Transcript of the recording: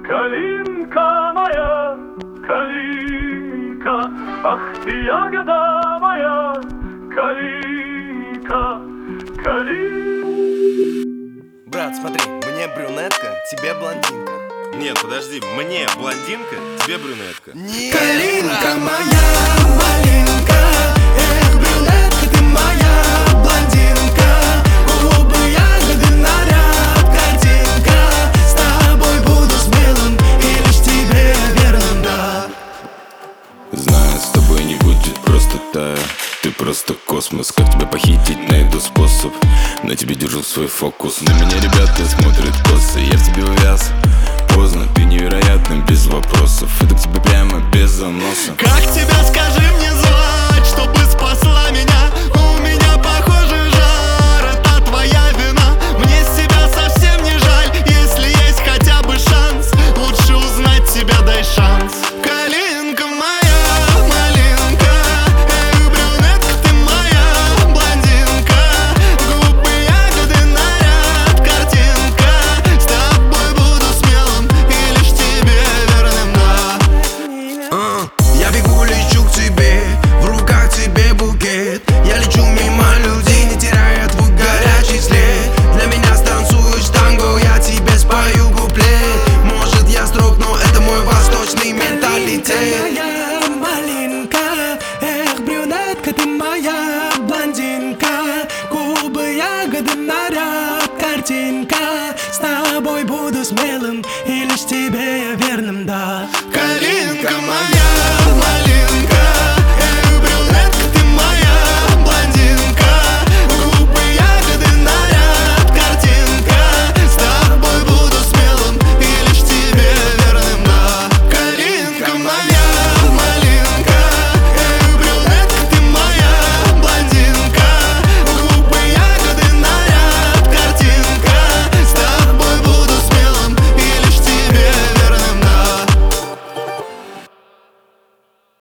Калинка моя, калинка, ах ты ягода моя, калинка, калинка. Брат, смотри, мне брюнетка, тебе блондинка. Нет, подожди, мне блондинка, тебе брюнетка. Нет, Калинка моя, малинка, эх, брюнетка ты моя, блондинка, губы, ягоды, наряд, картинка. С тобой буду смелым и лишь тебе верным, да. Знаю, с тобой не будет просто так. Ты просто космос, как тебя похитить, найду способ. На тебе держу свой фокус. На меня ребята смотрят косо, я в тебе увяз. Поздно, ты невероятным, без вопросов. Это к тебе прямо без заноса. Как тебя, скажи мне, звать, чтобы спасла меня? У меня похожий жар, это твоя вина. Мне себя совсем не жаль, если есть хотя бы шанс. Лучше узнать тебя, дай шанс. Калинка моя, малинка, эх, брюнетка ты моя, блондинка, губы, ягоды, наряд, картинка. С тобой буду смелым и лишь тебе верным, да. Я бегу, лечу к тебе, в руках тебе букет. Я лечу мимо людей, не теряя твой горячий след. Для меня станцуешь танго, я тебе спою куплет. Может я строг, но это мой восточный менталитет. Моя малинка, эх, брюнетка ты моя, блондинка, губы, ягоды, наряд, картинка. С тобой буду смелым и лишь тебе я верным, да. Калинка моя, малинка.